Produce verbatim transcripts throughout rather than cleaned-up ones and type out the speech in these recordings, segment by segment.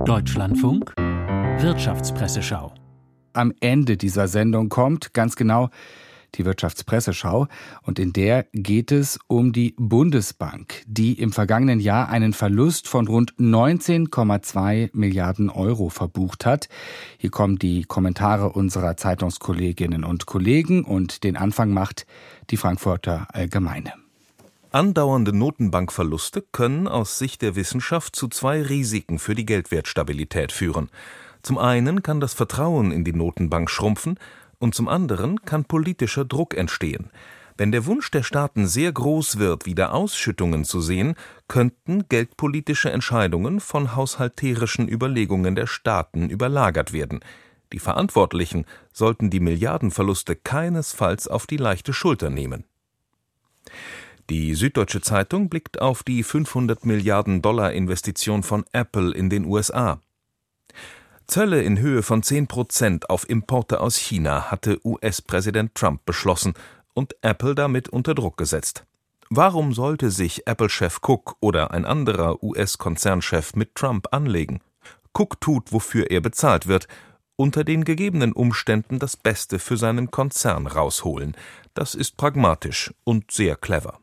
Deutschlandfunk Wirtschaftspresseschau. Am Ende dieser Sendung kommt ganz genau die Wirtschaftspresseschau, und in der geht es um die Bundesbank, die im vergangenen Jahr einen Verlust von rund neunzehn Komma zwei Milliarden Euro verbucht hat. Hier kommen die Kommentare unserer Zeitungskolleginnen und Kollegen, und den Anfang macht die Frankfurter Allgemeine. Andauernde Notenbankverluste können aus Sicht der Wissenschaft zu zwei Risiken für die Geldwertstabilität führen. Zum einen kann das Vertrauen in die Notenbank schrumpfen, und zum anderen kann politischer Druck entstehen. Wenn der Wunsch der Staaten sehr groß wird, wieder Ausschüttungen zu sehen, könnten geldpolitische Entscheidungen von haushalterischen Überlegungen der Staaten überlagert werden. Die Verantwortlichen sollten die Milliardenverluste keinesfalls auf die leichte Schulter nehmen. Die Süddeutsche Zeitung blickt auf die fünfhundert Milliarden Dollar Investition von Apple in den U S A. Zölle in Höhe von zehn Prozent auf Importe aus China hatte U S-Präsident Trump beschlossen und Apple damit unter Druck gesetzt. Warum sollte sich Apple-Chef Cook oder ein anderer U S-Konzernchef mit Trump anlegen? Cook tut, wofür er bezahlt wird, unter den gegebenen Umständen das Beste für seinen Konzern rausholen. Das ist pragmatisch und sehr clever.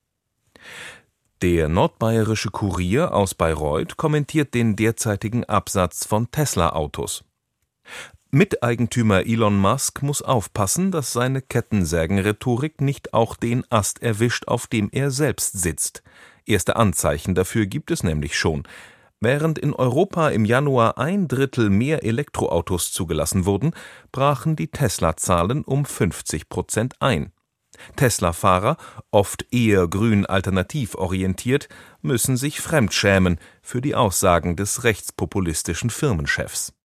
Der nordbayerische Kurier aus Bayreuth kommentiert den derzeitigen Absatz von Tesla-Autos. Miteigentümer Elon Musk muss aufpassen, dass seine Kettensägenrhetorik nicht auch den Ast erwischt, auf dem er selbst sitzt. Erste Anzeichen dafür gibt es nämlich schon. Während in Europa im Januar ein Drittel mehr Elektroautos zugelassen wurden, brachen die Tesla-Zahlen um fünfzig Prozent ein. Tesla-Fahrer, oft eher grün-alternativ orientiert, müssen sich fremdschämen für die Aussagen des rechtspopulistischen Firmenchefs.